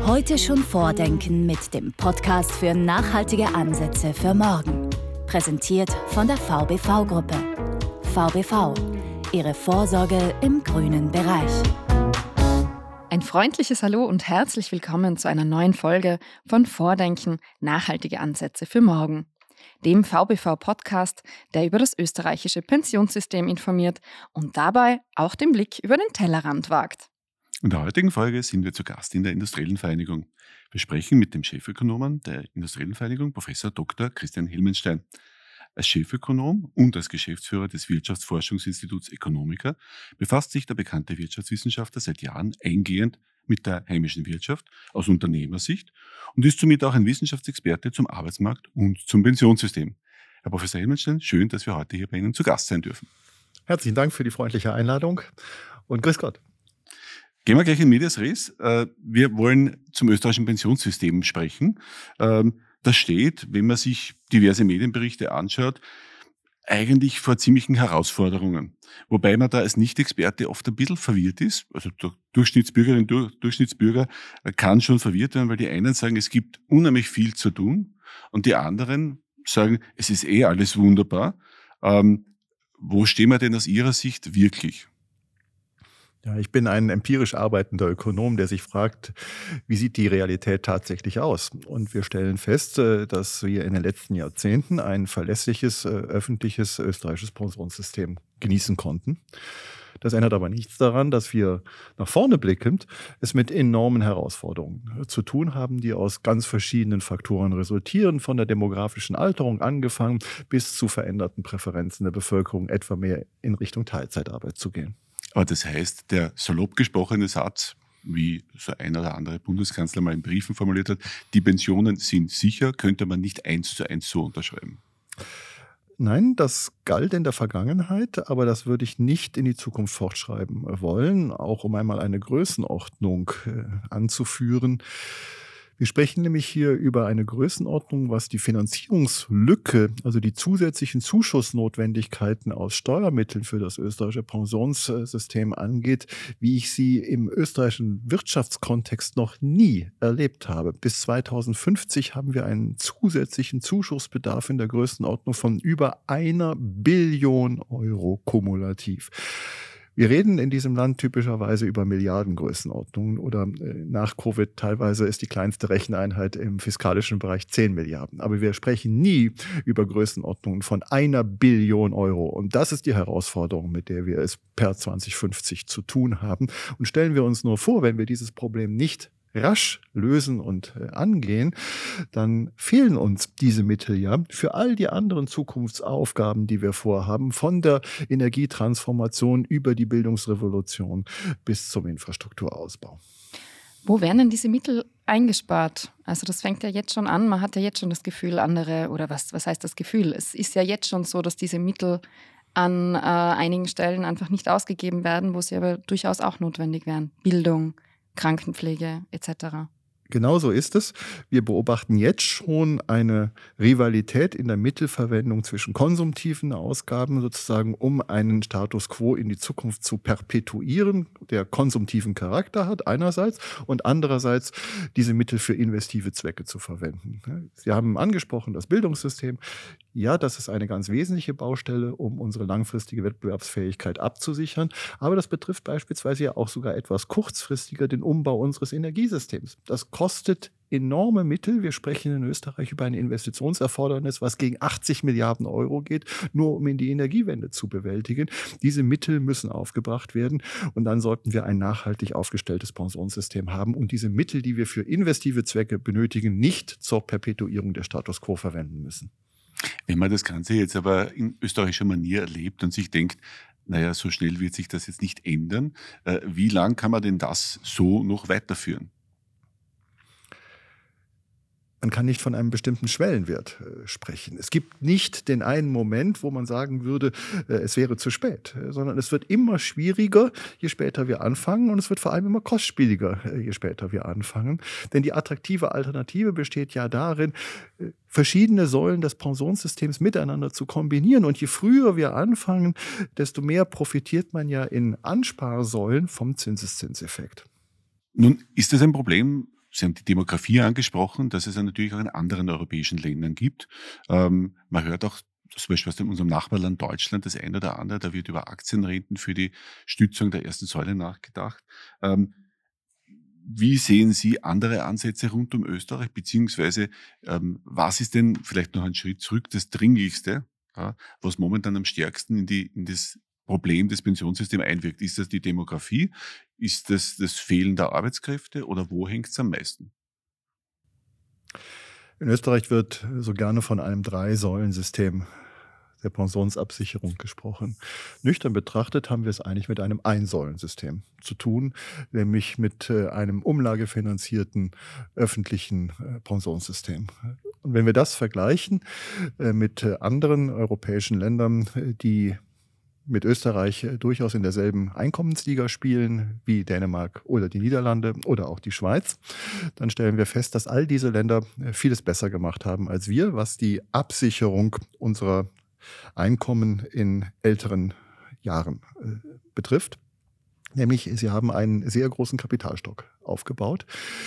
Heute schon vordenken mit dem Podcast für nachhaltige Ansätze für morgen. Präsentiert von der VBV-Gruppe. VBV, Ihre Vorsorge im grünen Bereich. Ein freundliches Hallo und herzlich willkommen zu einer neuen Folge von Vordenken, nachhaltige Ansätze für morgen. Dem VBV-Podcast, der über das österreichische Pensionssystem informiert und dabei auch den Blick über den Tellerrand wagt. In der heutigen Folge sind wir zu Gast in der Industriellen Vereinigung. Wir sprechen mit dem Chefökonomen der Industriellen Vereinigung, Professor Dr. Christian Helmenstein. Als Chefökonom und als Geschäftsführer des Wirtschaftsforschungsinstituts Economica befasst sich der bekannte Wirtschaftswissenschaftler seit Jahren eingehend mit der heimischen Wirtschaft aus Unternehmersicht und ist somit auch ein Wissenschaftsexperte zum Arbeitsmarkt und zum Pensionssystem. Herr Professor Helmenstein, schön, dass wir heute hier bei Ihnen zu Gast sein dürfen. Herzlichen Dank für die freundliche Einladung und grüß Gott. Gehen wir gleich in medias res. Wir wollen zum österreichischen Pensionssystem sprechen. Das steht, wenn man sich diverse Medienberichte anschaut, eigentlich vor ziemlichen Herausforderungen. Wobei man da als Nicht-Experte oft ein bisschen verwirrt ist. Also der Durchschnittsbürgerin, Durchschnittsbürger kann schon verwirrt werden, weil die einen sagen, es gibt unheimlich viel zu tun und die anderen sagen, es ist alles wunderbar. Wo stehen wir denn aus Ihrer Sicht wirklich? Ja, ich bin ein empirisch arbeitender Ökonom, der sich fragt, wie sieht die Realität tatsächlich aus? Und wir stellen fest, dass wir in den letzten Jahrzehnten ein verlässliches, öffentliches österreichisches Pensionssystem genießen konnten. Das ändert aber nichts daran, dass wir nach vorne blickend es mit enormen Herausforderungen zu tun haben, die aus ganz verschiedenen Faktoren resultieren, von der demografischen Alterung angefangen bis zu veränderten Präferenzen der Bevölkerung, etwa mehr in Richtung Teilzeitarbeit zu gehen. Aber das heißt, der salopp gesprochene Satz, wie so ein oder andere Bundeskanzler mal in Briefen formuliert hat, die Pensionen sind sicher, könnte man nicht 1:1 so unterschreiben. Nein, das galt in der Vergangenheit, aber das würde ich nicht in die Zukunft fortschreiben wollen, auch um einmal eine Größenordnung anzuführen. Wir sprechen nämlich hier über eine Größenordnung, was die Finanzierungslücke, also die zusätzlichen Zuschussnotwendigkeiten aus Steuermitteln für das österreichische Pensionssystem angeht, wie ich sie im österreichischen Wirtschaftskontext noch nie erlebt habe. Bis 2050 haben wir einen zusätzlichen Zuschussbedarf in der Größenordnung von über 1 Billion Euro kumulativ. Wir reden in diesem Land typischerweise über Milliardengrößenordnungen oder nach Covid teilweise ist die kleinste Recheneinheit im fiskalischen Bereich 10 Milliarden. Aber wir sprechen nie über Größenordnungen von 1 Billion Euro. Und das ist die Herausforderung, mit der wir es per 2050 zu tun haben. Und stellen wir uns nur vor, wenn wir dieses Problem nicht rasch lösen und angehen, dann fehlen uns diese Mittel ja für all die anderen Zukunftsaufgaben, die wir vorhaben, von der Energietransformation über die Bildungsrevolution bis zum Infrastrukturausbau. Wo werden denn diese Mittel eingespart? Also das fängt ja jetzt schon an, man hat ja jetzt schon das Gefühl, was heißt das Gefühl? Es ist ja jetzt schon so, dass diese Mittel an einigen Stellen einfach nicht ausgegeben werden, wo sie aber durchaus auch notwendig wären. Bildung, Krankenpflege etc. Genau so ist es. Wir beobachten jetzt schon eine Rivalität in der Mittelverwendung zwischen konsumtiven Ausgaben sozusagen, um einen Status quo in die Zukunft zu perpetuieren, der konsumtiven Charakter hat einerseits und andererseits diese Mittel für investive Zwecke zu verwenden. Sie haben angesprochen, das Bildungssystem. Ja, das ist eine ganz wesentliche Baustelle, um unsere langfristige Wettbewerbsfähigkeit abzusichern. Aber das betrifft beispielsweise ja auch sogar etwas kurzfristiger den Umbau unseres Energiesystems. Das kostet enorme Mittel. Wir sprechen in Österreich über ein Investitionserfordernis, was gegen 80 Milliarden Euro geht, nur um in die Energiewende zu bewältigen. Diese Mittel müssen aufgebracht werden und dann sollten wir ein nachhaltig aufgestelltes Pensionssystem haben und diese Mittel, die wir für investive Zwecke benötigen, nicht zur Perpetuierung der Status quo verwenden müssen. Wenn man das Ganze jetzt aber in österreichischer Manier erlebt und sich denkt, naja, so schnell wird sich das jetzt nicht ändern, wie lang kann man denn das so noch weiterführen? Man kann nicht von einem bestimmten Schwellenwert sprechen. Es gibt nicht den einen Moment, wo man sagen würde, es wäre zu spät, sondern es wird immer schwieriger, je später wir anfangen und es wird vor allem immer kostspieliger, je später wir anfangen. Denn die attraktive Alternative besteht ja darin, verschiedene Säulen des Pensionssystems miteinander zu kombinieren. Und je früher wir anfangen, desto mehr profitiert man ja in Ansparsäulen vom Zinseszinseffekt. Nun ist das ein Problem, Sie haben die Demografie angesprochen, dass es ja natürlich auch in anderen europäischen Ländern gibt. Man hört auch zum Beispiel aus unserem Nachbarland Deutschland das eine oder andere, da wird über Aktienrenten für die Stützung der ersten Säule nachgedacht. Wie sehen Sie andere Ansätze rund um Österreich, beziehungsweise was ist denn vielleicht noch ein Schritt zurück das Dringlichste, was momentan am stärksten in das Problem des Pensionssystems einwirkt? Ist das die Demografie? Ist das das Fehlen der Arbeitskräfte oder wo hängt es am meisten? In Österreich wird so gerne von einem Drei-Säulen-System der Pensionsabsicherung gesprochen. Nüchtern betrachtet haben wir es eigentlich mit einem Ein-Säulen-System zu tun, nämlich mit einem umlagefinanzierten öffentlichen Pensionssystem. Und wenn wir das vergleichen mit anderen europäischen Ländern, die mit Österreich durchaus in derselben Einkommensliga spielen wie Dänemark oder die Niederlande oder auch die Schweiz, dann stellen wir fest, dass all diese Länder vieles besser gemacht haben als wir, was die Absicherung unserer Einkommen in älteren Jahren betrifft. Nämlich, sie haben einen sehr großen Kapitalstock aufgebaut,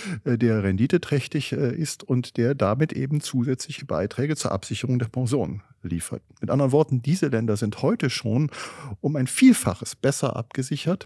der renditeträchtig ist und der damit eben zusätzliche Beiträge zur Absicherung der Pension liefert. Mit anderen Worten, diese Länder sind heute schon um ein Vielfaches besser abgesichert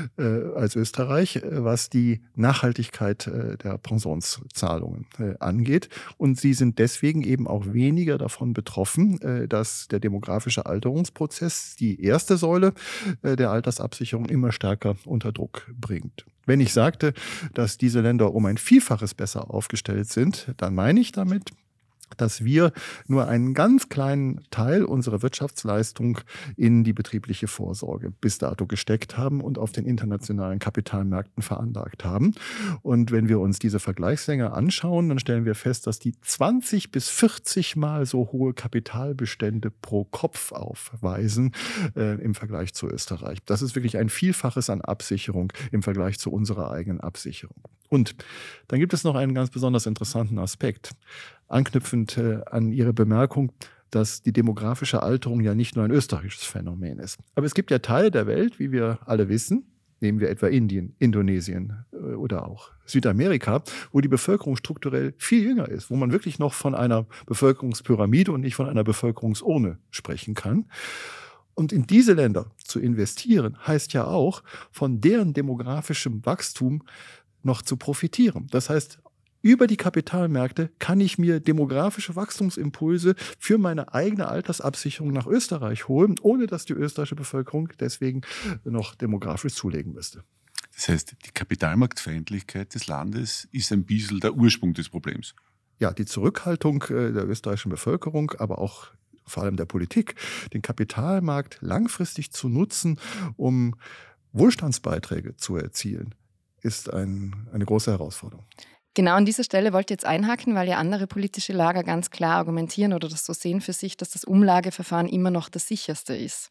als Österreich, was die Nachhaltigkeit der Pensionszahlungen angeht. Und sie sind deswegen eben auch weniger davon betroffen, dass der demografische Alterungsprozess die erste Säule der Altersabsicherung immer stärker unter Druck bringt. Wenn ich sagte, dass diese Länder um ein Vielfaches besser aufgestellt sind, dann meine ich damit, dass wir nur einen ganz kleinen Teil unserer Wirtschaftsleistung in die betriebliche Vorsorge bis dato gesteckt haben und auf den internationalen Kapitalmärkten veranlagt haben. Und wenn wir uns diese Vergleichslänge anschauen, dann stellen wir fest, dass die 20 bis 40 Mal so hohe Kapitalbestände pro Kopf aufweisen im Vergleich zu Österreich. Das ist wirklich ein Vielfaches an Absicherung im Vergleich zu unserer eigenen Absicherung. Und dann gibt es noch einen ganz besonders interessanten Aspekt. Anknüpfend an Ihre Bemerkung, dass die demografische Alterung ja nicht nur ein österreichisches Phänomen ist. Aber es gibt ja Teile der Welt, wie wir alle wissen, nehmen wir etwa Indien, Indonesien oder auch Südamerika, wo die Bevölkerung strukturell viel jünger ist, wo man wirklich noch von einer Bevölkerungspyramide und nicht von einer Bevölkerungsurne sprechen kann. Und in diese Länder zu investieren, heißt ja auch, von deren demografischem Wachstum noch zu profitieren. Das heißt, über die Kapitalmärkte kann ich mir demografische Wachstumsimpulse für meine eigene Altersabsicherung nach Österreich holen, ohne dass die österreichische Bevölkerung deswegen noch demografisch zulegen müsste. Das heißt, die Kapitalmarktfeindlichkeit des Landes ist ein bisschen der Ursprung des Problems. Ja, die Zurückhaltung der österreichischen Bevölkerung, aber auch vor allem der Politik, den Kapitalmarkt langfristig zu nutzen, um Wohlstandsbeiträge zu erzielen, ist eine große Herausforderung. Genau an dieser Stelle wollte ich jetzt einhaken, weil ja andere politische Lager ganz klar argumentieren oder das so sehen für sich, dass das Umlageverfahren immer noch das sicherste ist.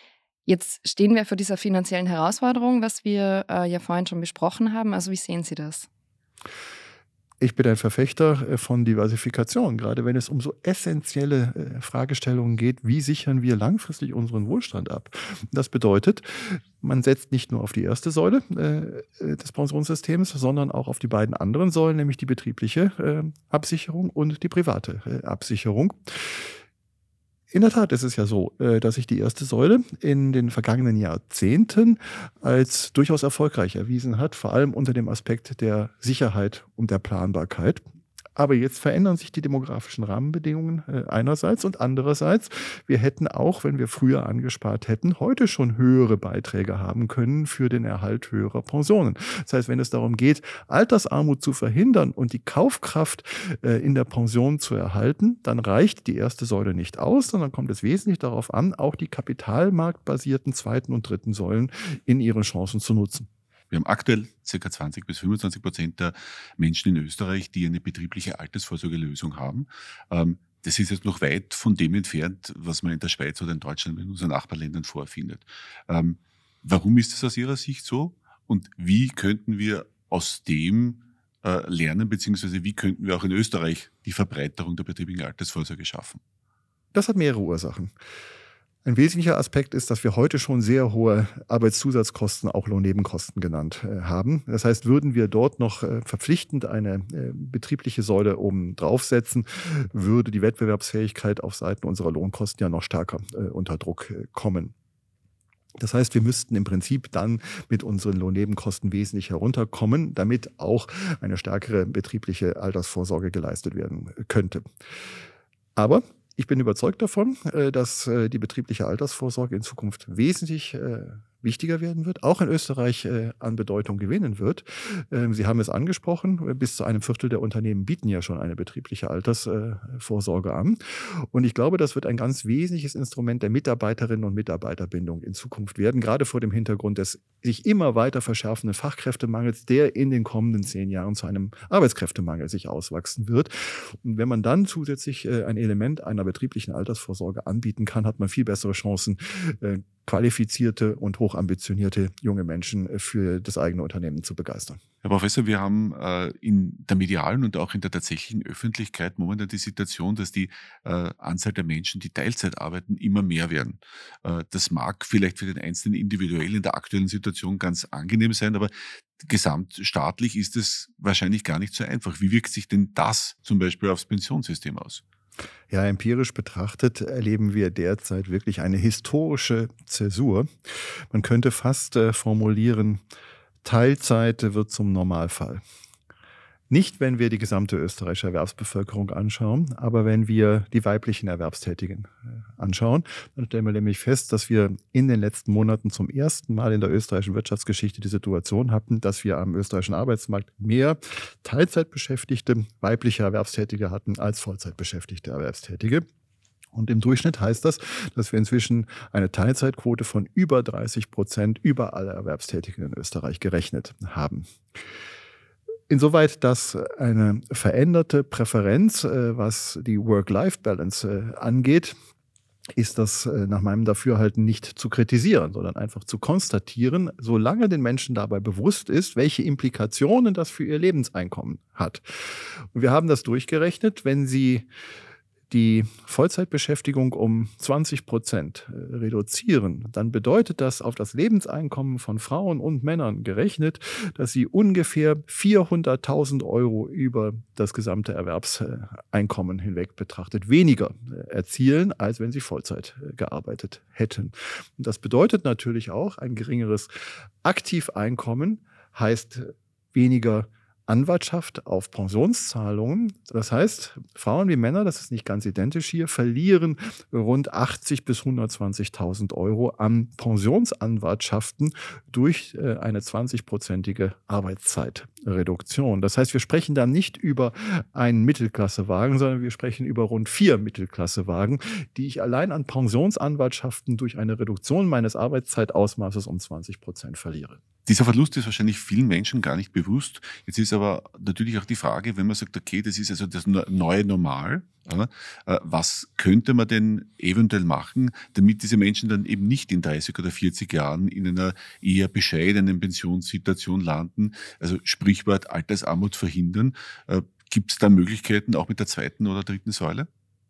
Jetzt stehen wir vor dieser finanziellen Herausforderung, was wir ja vorhin schon besprochen haben. Also wie sehen Sie das? Ich bin ein Verfechter von Diversifikation, gerade wenn es um so essentielle Fragestellungen geht, wie sichern wir langfristig unseren Wohlstand ab. Das bedeutet, man setzt nicht nur auf die erste Säule des Pensionssystems, sondern auch auf die beiden anderen Säulen, nämlich die betriebliche Absicherung und die private Absicherung. In der Tat ist es ja so, dass sich die erste Säule in den vergangenen Jahrzehnten als durchaus erfolgreich erwiesen hat, vor allem unter dem Aspekt der Sicherheit und der Planbarkeit. Aber jetzt verändern sich die demografischen Rahmenbedingungen einerseits und andererseits. Wir hätten auch, wenn wir früher angespart hätten, heute schon höhere Beiträge haben können für den Erhalt höherer Pensionen. Das heißt, wenn es darum geht, Altersarmut zu verhindern und die Kaufkraft in der Pension zu erhalten, dann reicht die erste Säule nicht aus, sondern kommt es wesentlich darauf an, auch die kapitalmarktbasierten zweiten und dritten Säulen in ihren Chancen zu nutzen. Wir haben aktuell ca. 20-25% der Menschen in Österreich, die eine betriebliche Altersvorsorgelösung haben. Das ist jetzt noch weit von dem entfernt, was man in der Schweiz oder in Deutschland in unseren Nachbarländern vorfindet. Warum ist das aus Ihrer Sicht so? Und wie könnten wir aus dem lernen, beziehungsweise wie könnten wir auch in Österreich die Verbreiterung der betrieblichen Altersvorsorge schaffen? Das hat mehrere Ursachen. Ein wesentlicher Aspekt ist, dass wir heute schon sehr hohe Arbeitszusatzkosten, auch Lohnnebenkosten genannt haben. Das heißt, würden wir dort noch verpflichtend eine betriebliche Säule oben draufsetzen, würde die Wettbewerbsfähigkeit auf Seiten unserer Lohnkosten ja noch stärker unter Druck kommen. Das heißt, wir müssten im Prinzip dann mit unseren Lohnnebenkosten wesentlich herunterkommen, damit auch eine stärkere betriebliche Altersvorsorge geleistet werden könnte. Aber ich bin überzeugt davon, dass die betriebliche Altersvorsorge in Zukunft wesentlich wichtiger werden wird, auch in Österreich an Bedeutung gewinnen wird. Sie haben es angesprochen, bis zu 1/4 der Unternehmen bieten ja schon eine betriebliche Altersvorsorge an. Und ich glaube, das wird ein ganz wesentliches Instrument der Mitarbeiterinnen und Mitarbeiterbindung in Zukunft werden, gerade vor dem Hintergrund des sich immer weiter verschärfenden Fachkräftemangels, der in den kommenden 10 Jahren zu einem Arbeitskräftemangel sich auswachsen wird. Und wenn man dann zusätzlich ein Element einer betrieblichen Altersvorsorge anbieten kann, hat man viel bessere Chancen, qualifizierte und hochambitionierte junge Menschen für das eigene Unternehmen zu begeistern. Herr Professor, wir haben in der medialen und auch in der tatsächlichen Öffentlichkeit momentan die Situation, dass die Anzahl der Menschen, die Teilzeit arbeiten, immer mehr werden. Das mag vielleicht für den Einzelnen individuell in der aktuellen Situation ganz angenehm sein, aber gesamtstaatlich ist es wahrscheinlich gar nicht so einfach. Wie wirkt sich denn das zum Beispiel aufs Pensionssystem aus? Ja, empirisch betrachtet erleben wir derzeit wirklich eine historische Zäsur. Man könnte fast formulieren, Teilzeit wird zum Normalfall. Nicht, wenn wir die gesamte österreichische Erwerbsbevölkerung anschauen, aber wenn wir die weiblichen Erwerbstätigen anschauen, dann stellen wir nämlich fest, dass wir in den letzten Monaten zum ersten Mal in der österreichischen Wirtschaftsgeschichte die Situation hatten, dass wir am österreichischen Arbeitsmarkt mehr Teilzeitbeschäftigte weibliche Erwerbstätige hatten als Vollzeitbeschäftigte Erwerbstätige. Und im Durchschnitt heißt das, dass wir inzwischen eine Teilzeitquote von über 30% über alle Erwerbstätigen in Österreich gerechnet haben. Insoweit, dass eine veränderte Präferenz, was die Work-Life-Balance angeht, ist das nach meinem Dafürhalten nicht zu kritisieren, sondern einfach zu konstatieren, solange den Menschen dabei bewusst ist, welche Implikationen das für ihr Lebenseinkommen hat. Und wir haben das durchgerechnet, wenn Sie die Vollzeitbeschäftigung um 20% reduzieren, dann bedeutet das auf das Lebenseinkommen von Frauen und Männern gerechnet, dass sie ungefähr 400.000 Euro über das gesamte Erwerbseinkommen hinweg betrachtet weniger erzielen, als wenn sie Vollzeit gearbeitet hätten. Und das bedeutet natürlich auch, ein geringeres Aktiveinkommen heißt weniger Anwartschaft auf Pensionszahlungen. Das heißt, Frauen wie Männer, das ist nicht ganz identisch hier, verlieren rund 80.000 bis 120.000 Euro an Pensionsanwartschaften durch eine 20-prozentige Arbeitszeitreduktion. Das heißt, wir sprechen da nicht über einen Mittelklassewagen, sondern wir sprechen über rund 4 Mittelklassewagen, die ich allein an Pensionsanwartschaften durch eine Reduktion meines Arbeitszeitausmaßes um 20% verliere. Dieser Verlust ist wahrscheinlich vielen Menschen gar nicht bewusst. Jetzt ist aber natürlich auch die Frage, wenn man sagt, okay, das ist also das neue Normal, was könnte man denn eventuell machen, damit diese Menschen dann eben nicht in 30 oder 40 Jahren in einer eher bescheidenen Pensionssituation landen, also Sprichwort Altersarmut verhindern. Gibt es da Möglichkeiten auch mit der 2. oder 3. Säule?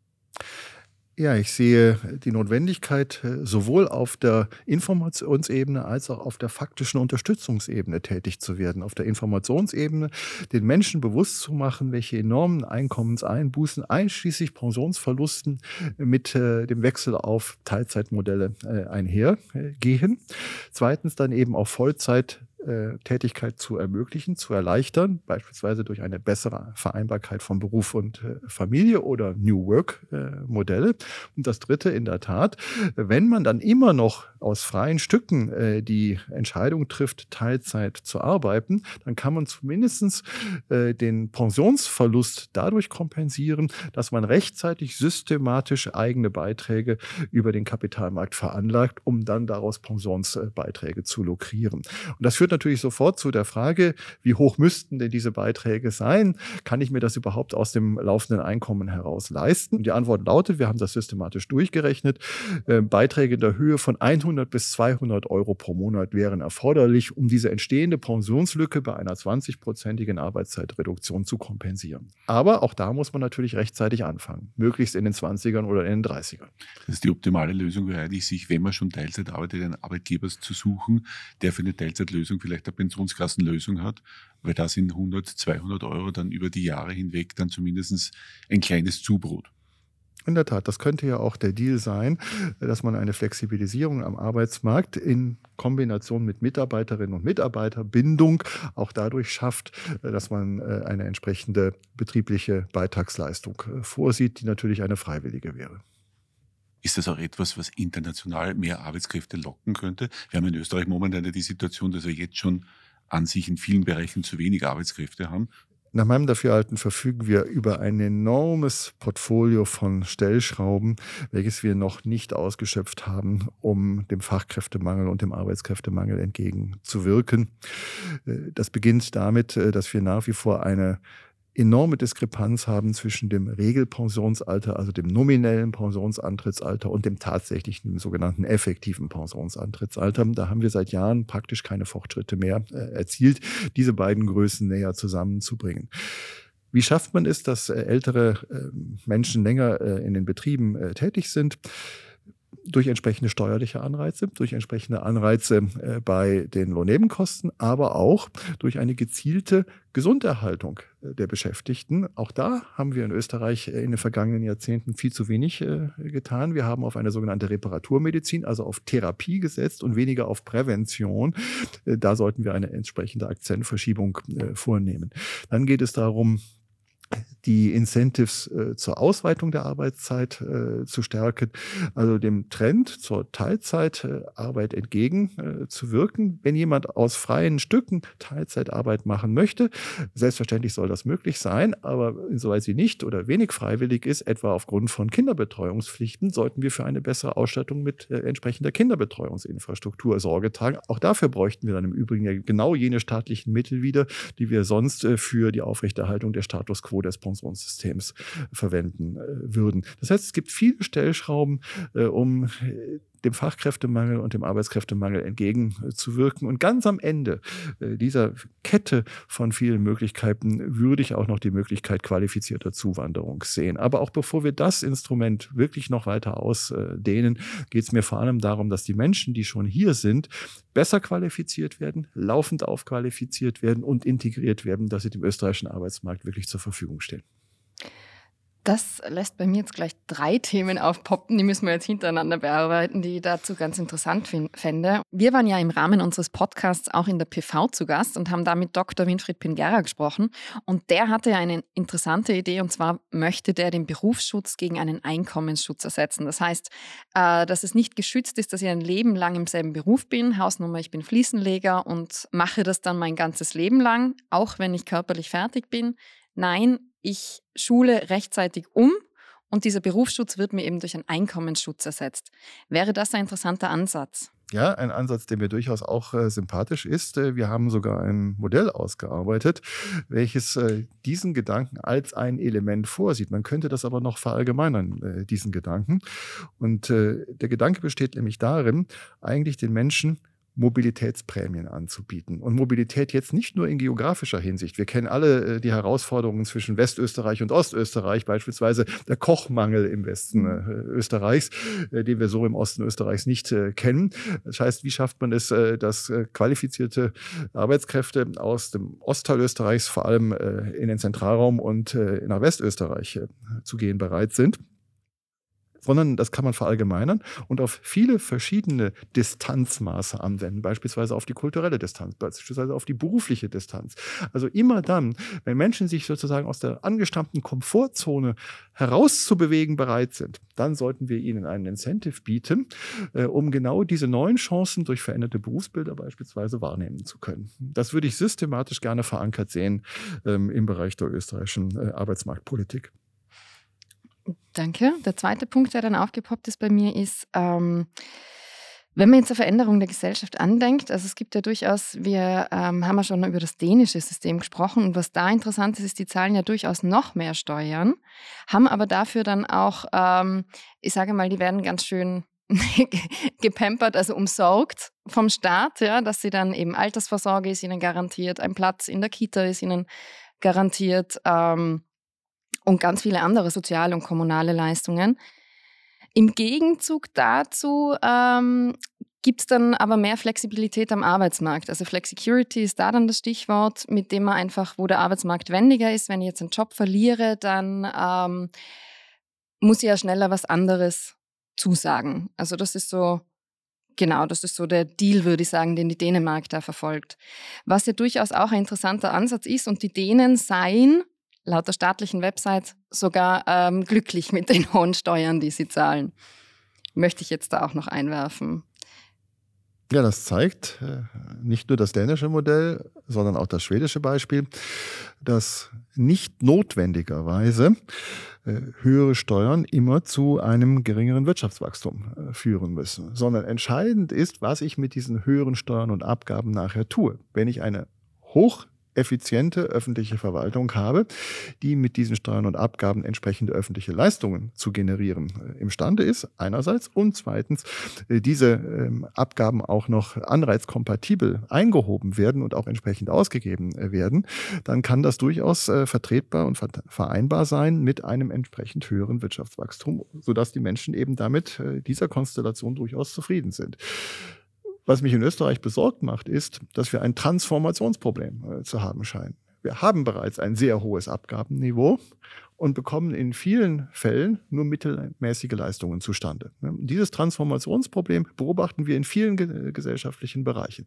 Ja, ich sehe die Notwendigkeit, sowohl auf der Informationsebene als auch auf der faktischen Unterstützungsebene tätig zu werden. Auf der Informationsebene den Menschen bewusst zu machen, welche enormen Einkommenseinbußen einschließlich Pensionsverlusten mit dem Wechsel auf Teilzeitmodelle einhergehen. Zweitens dann eben auch Vollzeittätigkeit zu ermöglichen, zu erleichtern, beispielsweise durch eine bessere Vereinbarkeit von Beruf und Familie oder New Work-Modelle. Und das Dritte in der Tat, wenn man dann immer noch aus freien Stücken die Entscheidung trifft, Teilzeit zu arbeiten, dann kann man zumindest den Pensionsverlust dadurch kompensieren, dass man rechtzeitig systematisch eigene Beiträge über den Kapitalmarkt veranlagt, um dann daraus Pensionsbeiträge zu lukrieren. Und das führt führt natürlich sofort zu der Frage, wie hoch müssten denn diese Beiträge sein? Kann ich mir das überhaupt aus dem laufenden Einkommen heraus leisten? Und die Antwort lautet, wir haben das systematisch durchgerechnet, Beiträge in der Höhe von 100 bis 200 Euro pro Monat wären erforderlich, um diese entstehende Pensionslücke bei einer 20-prozentigen Arbeitszeitreduktion zu kompensieren. Aber auch da muss man natürlich rechtzeitig anfangen, möglichst in den 20ern oder in den 30ern. Das ist die optimale Lösung wäre eigentlich, sich, wenn man schon Teilzeit arbeitet, einen Arbeitgeber zu suchen, der für eine Teilzeitlösung vielleicht eine Pensionskassenlösung hat, weil da sind 100, 200 Euro dann über die Jahre hinweg dann zumindest ein kleines Zubrot. In der Tat, das könnte ja auch der Deal sein, dass man eine Flexibilisierung am Arbeitsmarkt in Kombination mit Mitarbeiterinnen und Mitarbeiterbindung auch dadurch schafft, dass man eine entsprechende betriebliche Beitragsleistung vorsieht, die natürlich eine freiwillige wäre. Ist das auch etwas, was international mehr Arbeitskräfte locken könnte? Wir haben in Österreich momentan die Situation, dass wir jetzt schon an sich in vielen Bereichen zu wenig Arbeitskräfte haben. Nach meinem Dafürhalten verfügen wir über ein enormes Portfolio von Stellschrauben, welches wir noch nicht ausgeschöpft haben, um dem Fachkräftemangel und dem Arbeitskräftemangel entgegenzuwirken. Das beginnt damit, dass wir nach wie vor eine enorme Diskrepanz haben zwischen dem Regelpensionsalter, also dem nominellen Pensionsantrittsalter und dem tatsächlichen, dem sogenannten effektiven Pensionsantrittsalter. Da haben wir seit Jahren praktisch keine Fortschritte mehr erzielt, diese beiden Größen näher zusammenzubringen. Wie schafft man es, dass ältere Menschen länger in den Betrieben tätig sind? Durch entsprechende steuerliche Anreize, durch entsprechende Anreize bei den Lohnnebenkosten, aber auch durch eine gezielte Gesunderhaltung der Beschäftigten. Auch da haben wir in Österreich in den vergangenen Jahrzehnten viel zu wenig getan. Wir haben auf eine sogenannte Reparaturmedizin, also auf Therapie gesetzt und weniger auf Prävention. Da sollten wir eine entsprechende Akzentverschiebung vornehmen. Dann geht es darum, die Incentives zur Ausweitung der Arbeitszeit zu stärken, also dem Trend zur Teilzeitarbeit entgegenzuwirken. Wenn jemand aus freien Stücken Teilzeitarbeit machen möchte, selbstverständlich soll das möglich sein, aber insoweit sie nicht oder wenig freiwillig ist, etwa aufgrund von Kinderbetreuungspflichten, sollten wir für eine bessere Ausstattung mit entsprechender Kinderbetreuungsinfrastruktur Sorge tragen. Auch dafür bräuchten wir dann im Übrigen ja genau jene staatlichen Mittel wieder, die wir sonst für die Aufrechterhaltung der Status quo des Pensionssystems verwenden würden. Das heißt, es gibt viele Stellschrauben, um dem Fachkräftemangel und dem Arbeitskräftemangel entgegenzuwirken. Und ganz am Ende dieser Kette von vielen Möglichkeiten würde ich auch noch die Möglichkeit qualifizierter Zuwanderung sehen. Aber auch bevor wir das Instrument wirklich noch weiter ausdehnen, geht es mir vor allem darum, dass die Menschen, die schon hier sind, besser qualifiziert werden, laufend aufqualifiziert werden und integriert werden, dass sie dem österreichischen Arbeitsmarkt wirklich zur Verfügung stehen. Das lässt bei mir jetzt gleich 3 Themen aufpoppen, die müssen wir jetzt hintereinander bearbeiten, die ich dazu ganz interessant fände. Wir waren ja im Rahmen unseres Podcasts auch in der PV zu Gast und haben da mit Dr. Winfried Pingera gesprochen. Und der hatte eine interessante Idee, und zwar möchte der den Berufsschutz gegen einen Einkommensschutz ersetzen. Das heißt, dass es nicht geschützt ist, dass ich ein Leben lang im selben Beruf bin. Hausnummer, ich bin Fliesenleger und mache das dann mein ganzes Leben lang, auch wenn ich körperlich fertig bin. Nein, ich schule rechtzeitig um und dieser Berufsschutz wird mir eben durch einen Einkommensschutz ersetzt. Wäre das ein interessanter Ansatz? Ja, ein Ansatz, der mir durchaus auch sympathisch ist. Wir haben sogar ein Modell ausgearbeitet, welches diesen Gedanken als ein Element vorsieht. Man könnte das aber noch verallgemeinern, diesen Gedanken. Und der Gedanke besteht nämlich darin, eigentlich den Menschen Mobilitätsprämien anzubieten. Und Mobilität jetzt nicht nur in geografischer Hinsicht. Wir kennen alle die Herausforderungen zwischen Westösterreich und Ostösterreich, beispielsweise der Kochmangel im Westen Österreichs, den wir so im Osten Österreichs nicht kennen. Das heißt, wie schafft man es, dass qualifizierte Arbeitskräfte aus dem Ostteil Österreichs vor allem in den Zentralraum und nach Westösterreich zu gehen bereit sind? Sondern das kann man verallgemeinern und auf viele verschiedene Distanzmaße anwenden, beispielsweise auf die kulturelle Distanz, beispielsweise auf die berufliche Distanz. Also immer dann, wenn Menschen sich sozusagen aus der angestammten Komfortzone herauszubewegen bereit sind, dann sollten wir ihnen einen Incentive bieten, um genau diese neuen Chancen durch veränderte Berufsbilder beispielsweise wahrnehmen zu können. Das würde ich systematisch gerne verankert sehen im Bereich der österreichischen Arbeitsmarktpolitik. Danke. Der zweite Punkt, der dann aufgepoppt ist bei mir, ist, Wenn man jetzt eine Veränderung der Gesellschaft andenkt, also es gibt ja durchaus, wir haben ja schon über das dänische System gesprochen und was da interessant ist, die zahlen ja durchaus noch mehr Steuern, haben aber dafür dann auch, ich sage mal, die werden ganz schön gepampert, also umsorgt vom Staat, ja, dass sie dann eben Altersvorsorge ist ihnen garantiert, ein Platz in der Kita ist ihnen garantiert und ganz viele andere soziale und kommunale Leistungen. Im Gegenzug dazu gibt es dann aber mehr Flexibilität am Arbeitsmarkt. Also Flexicurity ist da dann das Stichwort, mit dem man einfach, wo der Arbeitsmarkt wendiger ist, wenn ich jetzt einen Job verliere, dann muss ich ja schneller was anderes zusagen. Also das ist so, genau, das ist so der Deal, würde ich sagen, den die Dänemark da verfolgt. Was ja durchaus auch ein interessanter Ansatz ist und die Dänen seien laut der staatlichen Website sogar glücklich mit den hohen Steuern, die sie zahlen. Möchte ich jetzt da auch noch einwerfen. Ja, das zeigt nicht nur das dänische Modell, sondern auch das schwedische Beispiel, dass nicht notwendigerweise höhere Steuern immer zu einem geringeren Wirtschaftswachstum führen müssen, sondern entscheidend ist, was ich mit diesen höheren Steuern und Abgaben nachher tue. Wenn ich eine hocheffiziente öffentliche Verwaltung habe, die mit diesen Steuern und Abgaben entsprechende öffentliche Leistungen zu generieren imstande ist, einerseits, und zweitens, diese Abgaben auch noch anreizkompatibel eingehoben werden und auch entsprechend ausgegeben werden, dann kann das durchaus vertretbar und vereinbar sein mit einem entsprechend höheren Wirtschaftswachstum, sodass die Menschen eben damit dieser Konstellation durchaus zufrieden sind. Was mich in Österreich besorgt macht, ist, dass wir ein Transformationsproblem zu haben scheinen. Wir haben bereits ein sehr hohes Abgabenniveau und bekommen in vielen Fällen nur mittelmäßige Leistungen zustande. Dieses Transformationsproblem beobachten wir in vielen gesellschaftlichen Bereichen.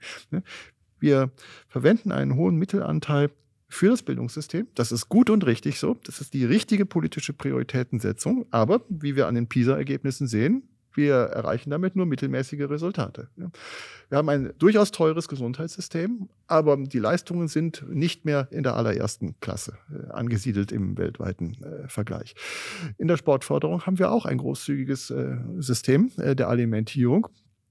Wir verwenden einen hohen Mittelanteil für das Bildungssystem. Das ist gut und richtig so. Das ist die richtige politische Prioritätensetzung. Aber wie wir an den PISA-Ergebnissen sehen, wir erreichen damit nur mittelmäßige Resultate. Wir haben ein durchaus teures Gesundheitssystem, aber die Leistungen sind nicht mehr in der allerersten Klasse angesiedelt im weltweiten Vergleich. In der Sportförderung haben wir auch ein großzügiges System der Alimentierung.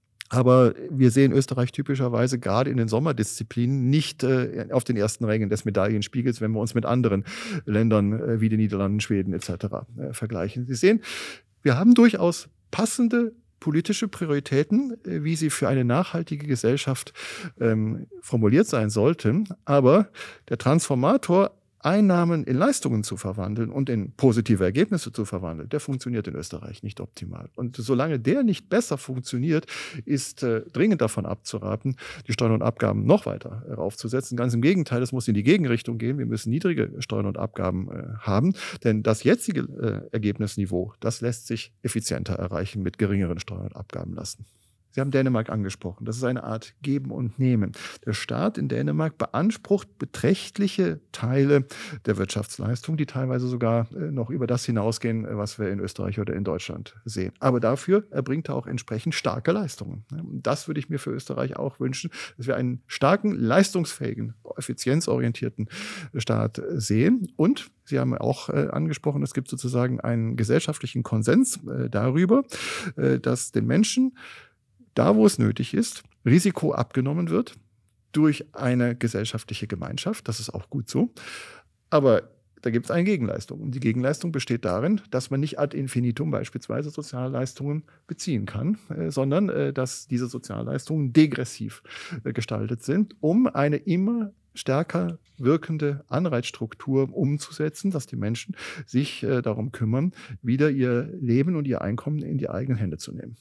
Aber wir sehen Österreich typischerweise gerade in den Sommerdisziplinen nicht auf den ersten Rängen des Medaillenspiegels, wenn wir uns mit anderen Ländern wie den Niederlanden, Schweden etc. Vergleichen. Sie sehen, wir haben durchaus passende politische Prioritäten, wie sie für eine nachhaltige Gesellschaft formuliert sein sollten. Aber der Transformator, Einnahmen in Leistungen zu verwandeln und in positive Ergebnisse zu verwandeln, der funktioniert in Österreich nicht optimal. Und solange der nicht besser funktioniert, ist dringend davon abzuraten, die Steuern und Abgaben noch weiter raufzusetzen. Ganz im Gegenteil, es muss in die Gegenrichtung gehen. Wir müssen niedrige Steuern und Abgaben haben, denn das jetzige Ergebnisniveau, das lässt sich effizienter erreichen mit geringeren Steuern und Abgabenlasten. Sie haben Dänemark angesprochen. Das ist eine Art Geben und Nehmen. Der Staat in Dänemark beansprucht beträchtliche Teile der Wirtschaftsleistung, die teilweise sogar noch über das hinausgehen, was wir in Österreich oder in Deutschland sehen. Aber dafür erbringt er auch entsprechend starke Leistungen. Das würde ich mir für Österreich auch wünschen, dass wir einen starken, leistungsfähigen, effizienzorientierten Staat sehen. Und Sie haben auch angesprochen, es gibt sozusagen einen gesellschaftlichen Konsens darüber, dass den Menschen da, wo es nötig ist, Risiko abgenommen wird durch eine gesellschaftliche Gemeinschaft. Das ist auch gut so. Aber da gibt es eine Gegenleistung. Und die Gegenleistung besteht darin, dass man nicht ad infinitum beispielsweise Sozialleistungen beziehen kann, sondern dass diese Sozialleistungen degressiv gestaltet sind, um eine immer stärker wirkende Anreizstruktur umzusetzen, dass die Menschen sich darum kümmern, wieder ihr Leben und ihr Einkommen in die eigenen Hände zu nehmen.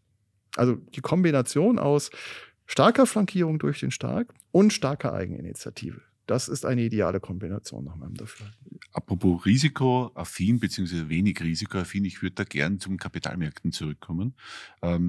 Also die Kombination aus starker Flankierung durch den Staat und starker Eigeninitiative. Das ist eine ideale Kombination nach meinem Dafürhalten. Apropos risikoaffin bzw. wenig risikoaffin, ich würde da gern zum Kapitalmärkten zurückkommen.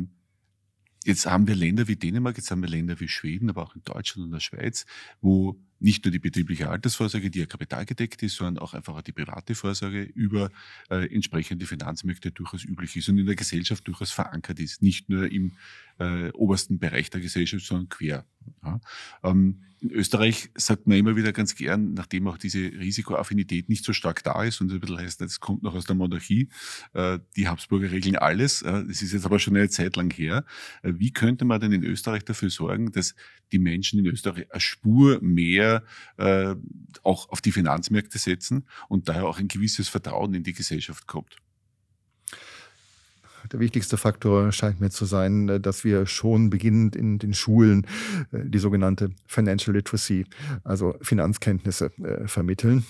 Jetzt haben wir Länder wie Dänemark, jetzt haben wir Länder wie Schweden, aber auch in Deutschland und der Schweiz, wo nicht nur die betriebliche Altersvorsorge, die ja kapitalgedeckt ist, sondern auch einfach die private Vorsorge über entsprechende Finanzmärkte durchaus üblich ist und in der Gesellschaft durchaus verankert ist. Nicht nur im obersten Bereich der Gesellschaft, sondern quer. Ja. In Österreich sagt man immer wieder ganz gern, nachdem auch diese Risikoaffinität nicht so stark da ist und ein bisschen heißt, das kommt noch aus der Monarchie, die Habsburger regeln alles. Das ist jetzt aber schon eine Zeit lang her. Wie könnte man denn in Österreich dafür sorgen, dass die Menschen in Österreich eine Spur mehr auch auf die Finanzmärkte setzen und daher auch ein gewisses Vertrauen in die Gesellschaft kommt? Der wichtigste Faktor scheint mir zu sein, dass wir schon beginnend in den Schulen die sogenannte Financial Literacy, also Finanzkenntnisse, vermitteln,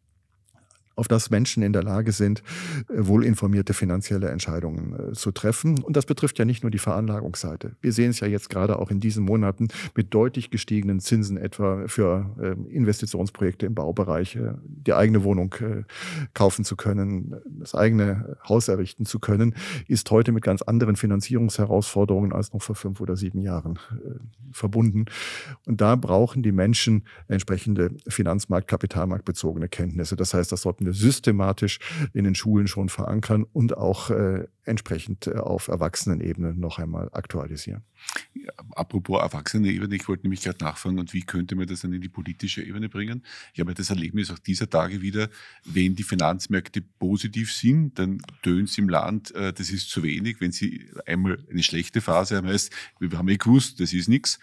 auf das Menschen in der Lage sind, wohlinformierte finanzielle Entscheidungen zu treffen. Und das betrifft ja nicht nur die Veranlagungsseite. Wir sehen es ja jetzt gerade auch in diesen Monaten mit deutlich gestiegenen Zinsen etwa für Investitionsprojekte im Baubereich, die eigene Wohnung kaufen zu können, das eigene Haus errichten zu können, ist heute mit ganz anderen Finanzierungsherausforderungen als noch vor 5 oder 7 Jahren verbunden. Und da brauchen die Menschen entsprechende Finanzmarkt-, kapitalmarktbezogene Kenntnisse. Das heißt, das sollten wir systematisch in den Schulen schon verankern und auch entsprechend auf Erwachsenenebene noch einmal aktualisieren. Ja, apropos Erwachsenenebene, ich wollte nämlich gerade nachfragen, und wie könnte man das dann in die politische Ebene bringen? Ich habe das Erlebnis auch dieser Tage wieder, wenn die Finanzmärkte positiv sind, dann tönt es im Land, das ist zu wenig. Wenn sie einmal eine schlechte Phase haben, heißt, wir haben gewusst, das ist nichts.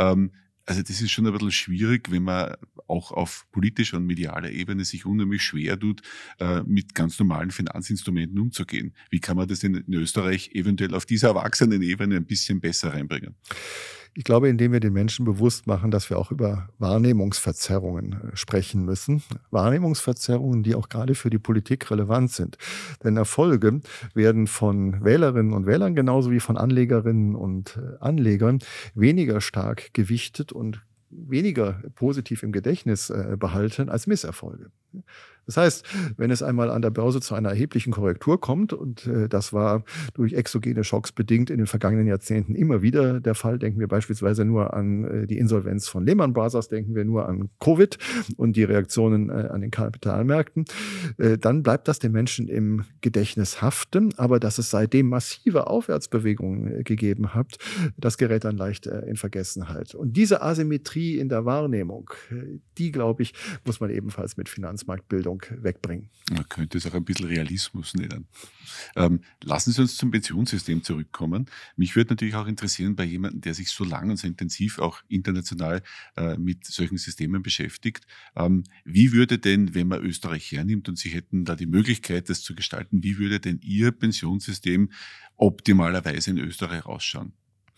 Also das ist schon ein bisschen schwierig, wenn man auch auf politischer und medialer Ebene sich unheimlich schwer tut, mit ganz normalen Finanzinstrumenten umzugehen. Wie kann man das in Österreich eventuell auf dieser Erwachsenenebene ein bisschen besser reinbringen? Ich glaube, indem wir den Menschen bewusst machen, dass wir auch über Wahrnehmungsverzerrungen sprechen müssen. Wahrnehmungsverzerrungen, die auch gerade für die Politik relevant sind. Denn Erfolge werden von Wählerinnen und Wählern genauso wie von Anlegerinnen und Anlegern weniger stark gewichtet und weniger positiv im Gedächtnis behalten als Misserfolge. Das heißt, wenn es einmal an der Börse zu einer erheblichen Korrektur kommt, und das war durch exogene Schocks bedingt in den vergangenen Jahrzehnten immer wieder der Fall, denken wir beispielsweise nur an die Insolvenz von Lehman Brothers, denken wir nur an Covid und die Reaktionen an den Kapitalmärkten, dann bleibt das den Menschen im Gedächtnis haften, aber dass es seitdem massive Aufwärtsbewegungen gegeben hat, das gerät dann leicht in Vergessenheit. Und diese Asymmetrie in der Wahrnehmung, die, glaube ich, muss man ebenfalls mit Finanzmarktbildung wegbringen. Man könnte es auch ein bisschen Realismus nennen. Lassen Sie uns zum Pensionssystem zurückkommen. Mich würde natürlich auch interessieren, bei jemandem, der sich so lang und so intensiv auch international mit solchen Systemen beschäftigt, wie würde denn, wenn man Österreich hernimmt und Sie hätten da die Möglichkeit, das zu gestalten, wie würde denn Ihr Pensionssystem optimalerweise in Österreich ausschauen?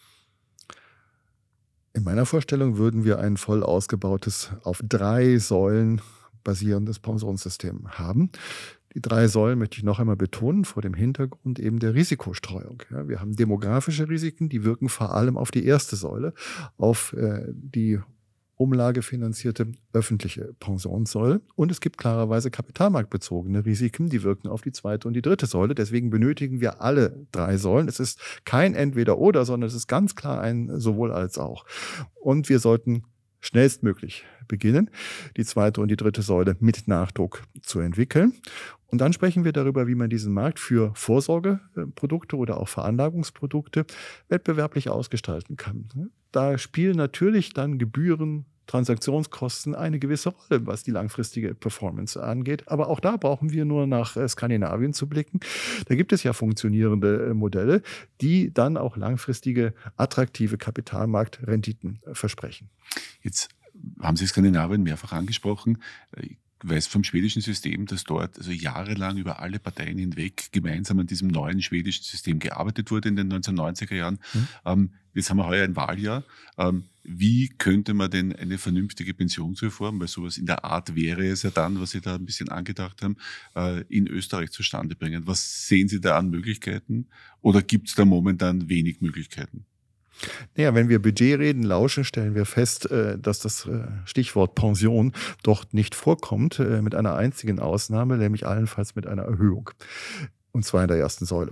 In meiner Vorstellung würden wir ein voll ausgebautes, auf 3 Säulen basierendes Pensionssystem haben. Die 3 Säulen möchte ich noch einmal betonen, vor dem Hintergrund eben der Risikostreuung. Ja, wir haben demografische Risiken, die wirken vor allem auf die erste Säule, auf die umlagefinanzierte öffentliche Pensionssäule. Und es gibt klarerweise kapitalmarktbezogene Risiken, die wirken auf die zweite und die dritte Säule. Deswegen benötigen wir alle 3 Säulen. Es ist kein Entweder-Oder, sondern es ist ganz klar ein sowohl als auch. Und wir sollten schnellstmöglich beginnen, die zweite und die dritte Säule mit Nachdruck zu entwickeln. Und dann sprechen wir darüber, wie man diesen Markt für Vorsorgeprodukte oder auch Veranlagungsprodukte wettbewerblich ausgestalten kann. Da spielen natürlich dann Gebühren, Transaktionskosten eine gewisse Rolle, was die langfristige Performance angeht. Aber auch da brauchen wir nur nach Skandinavien zu blicken. Da gibt es ja funktionierende Modelle, die dann auch langfristige, attraktive Kapitalmarktrenditen versprechen. Jetzt haben Sie Skandinavien mehrfach angesprochen. Ich weiß vom schwedischen System, dass dort also jahrelang über alle Parteien hinweg gemeinsam an diesem neuen schwedischen System gearbeitet wurde in den 1990er Jahren. Jetzt haben wir heuer ein Wahljahr. Wie könnte man denn eine vernünftige Pensionsreform, weil sowas in der Art wäre es ja dann, was Sie da ein bisschen angedacht haben, in Österreich zustande bringen? Was sehen Sie da an Möglichkeiten oder gibt es da momentan wenig Möglichkeiten? Naja, wenn wir Budgetreden lauschen, stellen wir fest, dass das Stichwort Pension dort nicht vorkommt, mit einer einzigen Ausnahme, nämlich allenfalls mit einer Erhöhung. Und zwar in der ersten Säule.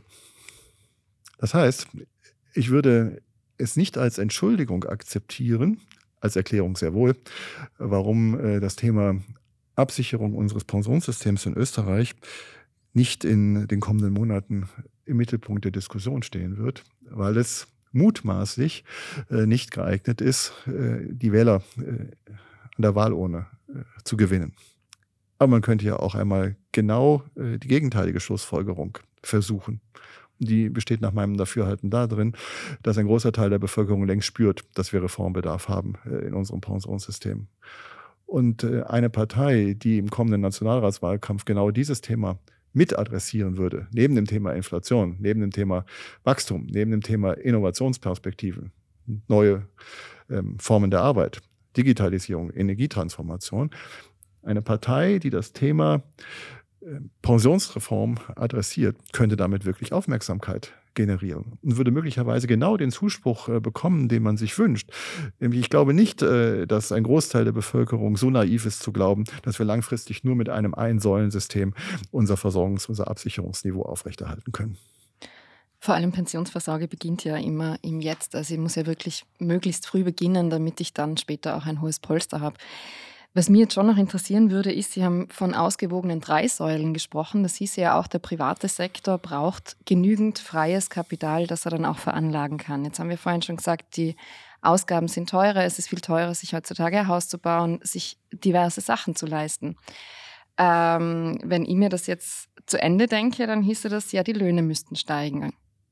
Das heißt, ich würde es nicht als Entschuldigung akzeptieren, als Erklärung sehr wohl, warum das Thema Absicherung unseres Pensionssystems in Österreich nicht in den kommenden Monaten im Mittelpunkt der Diskussion stehen wird, weil es mutmaßlich nicht geeignet ist, die Wähler an der Wahlurne zu gewinnen. Aber man könnte ja auch einmal genau die gegenteilige Schlussfolgerung versuchen. Die besteht nach meinem Dafürhalten darin, dass ein großer Teil der Bevölkerung längst spürt, dass wir Reformbedarf haben in unserem Pensionssystem. Und eine Partei, die im kommenden Nationalratswahlkampf genau dieses Thema mit adressieren würde, neben dem Thema Inflation, neben dem Thema Wachstum, neben dem Thema Innovationsperspektiven, neue Formen der Arbeit, Digitalisierung, Energietransformation, eine Partei, die das Thema Pensionsreform adressiert, könnte damit wirklich Aufmerksamkeit generieren und würde möglicherweise genau den Zuspruch bekommen, den man sich wünscht. Nämlich, ich glaube nicht, dass ein Großteil der Bevölkerung so naiv ist zu glauben, dass wir langfristig nur mit einem Ein-Säulen-System unser unser Absicherungsniveau aufrechterhalten können. Vor allem Pensionsvorsorge beginnt ja immer im Jetzt. Also ich muss ja wirklich möglichst früh beginnen, damit ich dann später auch ein hohes Polster habe. Was mich jetzt schon noch interessieren würde, ist, Sie haben von ausgewogenen 3 Säulen gesprochen. Das hieß ja auch, der private Sektor braucht genügend freies Kapital, das er dann auch veranlagen kann. Jetzt haben wir vorhin schon gesagt, die Ausgaben sind teurer. Es ist viel teurer, sich heutzutage ein Haus zu bauen, sich diverse Sachen zu leisten. Wenn ich mir das jetzt zu Ende denke, dann hieße das, ja, die Löhne müssten steigen.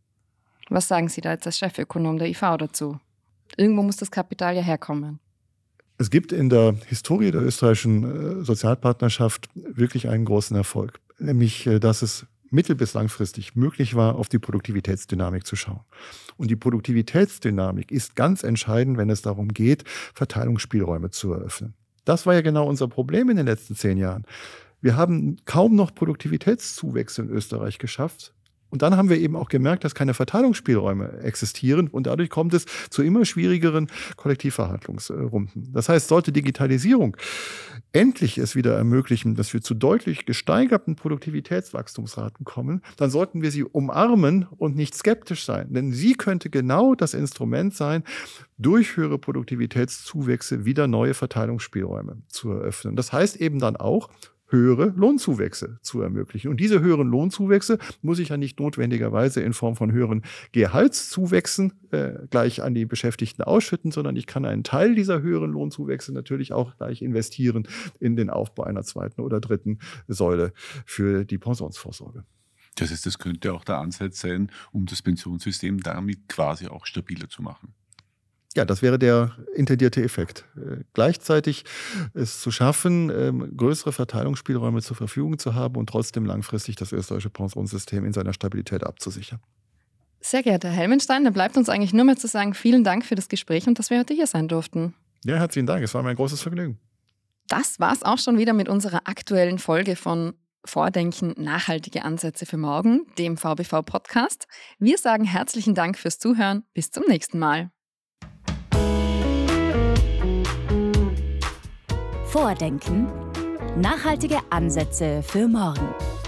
Was sagen Sie da jetzt als Chefökonom der IV dazu? Irgendwo muss das Kapital ja herkommen. Es gibt in der Historie der österreichischen Sozialpartnerschaft wirklich einen großen Erfolg, nämlich, dass es mittel- bis langfristig möglich war, auf die Produktivitätsdynamik zu schauen. Und die Produktivitätsdynamik ist ganz entscheidend, wenn es darum geht, Verteilungsspielräume zu eröffnen. Das war ja genau unser Problem in den letzten 10 Jahren. Wir haben kaum noch Produktivitätszuwächse in Österreich geschafft. Und dann haben wir eben auch gemerkt, dass keine Verteilungsspielräume existieren und dadurch kommt es zu immer schwierigeren Kollektivverhandlungsrunden. Das heißt, sollte Digitalisierung endlich es wieder ermöglichen, dass wir zu deutlich gesteigerten Produktivitätswachstumsraten kommen, dann sollten wir sie umarmen und nicht skeptisch sein. Denn sie könnte genau das Instrument sein, durch höhere Produktivitätszuwächse wieder neue Verteilungsspielräume zu eröffnen. Das heißt eben dann auch, höhere Lohnzuwächse zu ermöglichen. Und diese höheren Lohnzuwächse muss ich ja nicht notwendigerweise in Form von höheren Gehaltszuwächsen gleich an die Beschäftigten ausschütten, sondern ich kann einen Teil dieser höheren Lohnzuwächse natürlich auch gleich investieren in den Aufbau einer 2. oder 3. Säule für die Pensionsvorsorge. Das heißt, das könnte auch der Ansatz sein, um das Pensionssystem damit quasi auch stabiler zu machen. Ja, das wäre der intendierte Effekt. Gleichzeitig es zu schaffen, größere Verteilungsspielräume zur Verfügung zu haben und trotzdem langfristig das österreichische Pensionssystem in seiner Stabilität abzusichern. Sehr geehrter Herr Helmenstein, da bleibt uns eigentlich nur mehr zu sagen, vielen Dank für das Gespräch und dass wir heute hier sein durften. Ja, herzlichen Dank. Es war mir ein großes Vergnügen. Das war's auch schon wieder mit unserer aktuellen Folge von Vordenken, nachhaltige Ansätze für morgen, dem VBV-Podcast. Wir sagen herzlichen Dank fürs Zuhören. Bis zum nächsten Mal. Vordenken. Nachhaltige Ansätze für morgen.